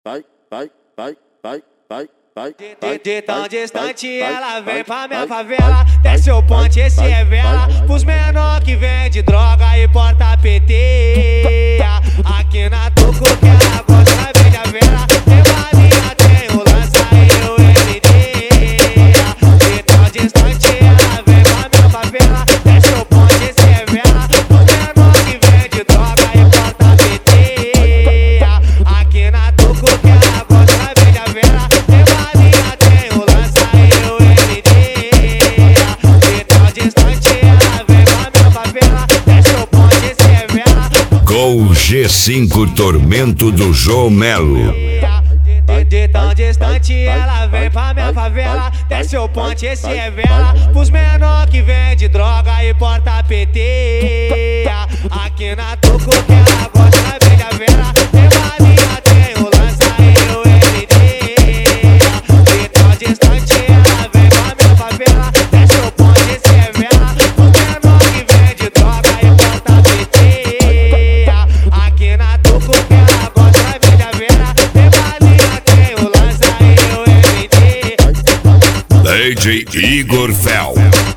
De tão distante ela vem pra minha favela, desce o ponte, esse é vela pros menor que vende droga e porta PT. Aqui na Tucu que ela gosta, vende a vela, tem balinha, tem o lança e o LD. De tão distante ela vem pra minha favela, desce o ponte, esse é vela pros menor que vende droga e porta PT. Aqui na Tucu que ela gosta, vende a vela, tem balinha, tem o lança e o LD. De tão distante ela vem pra minha favela, desce o ponte, esse é vela. Com o G5 Tormento do João Melo. De tão distante ela vem pra minha favela, desce o ponte, esse é vela pros menor que vende droga e porta PT. Aqui na Tucu que ela gosta, vende a vela, tem balinha, tem o lança e o LD. De tão distante ela vem pra minha favela, desce o ponte, esse é vela pros menor que vende droga e porta PT. Aqui na Tucu que ela gosta, vende a vela, tem balinha, tem o lança e o LD. DJ Igor Fel.